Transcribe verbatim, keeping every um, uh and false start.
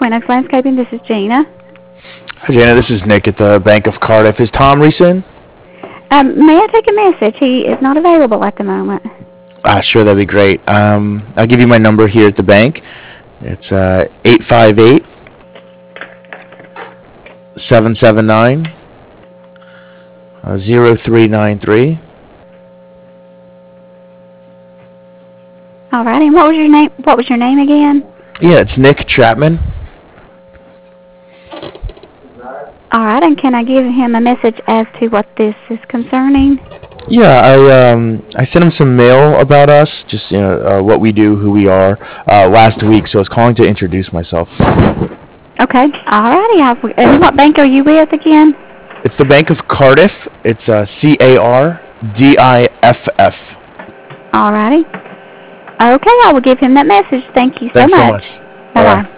Quinox Landscaping. This is Gina. Hi, Jana. This is Nick at the Bank of Cardiff. Is Tom Reese in? Um, may I take a message? He is not available at the moment. Ah, sure, that'd be great. Um, I'll give you my number here at the bank. It's uh, eight five eight, seven seven nine, zero three nine three. All right. And what was your name? What was your name again? Yeah, it's Nick Chapman. All right. And can I give him a message as to what this is concerning? Yeah, I um I sent him some mail about us, just you know uh, what we do, who we are, uh, last week. So I was calling to introduce myself. Okay. All righty. I'll- And what bank are you with again? It's the Bank of Cardiff. It's uh, C A R D I F F. All righty. Okay. I will give him that message. Thank you so Thanks so much. much. Bye Bye-bye. bye.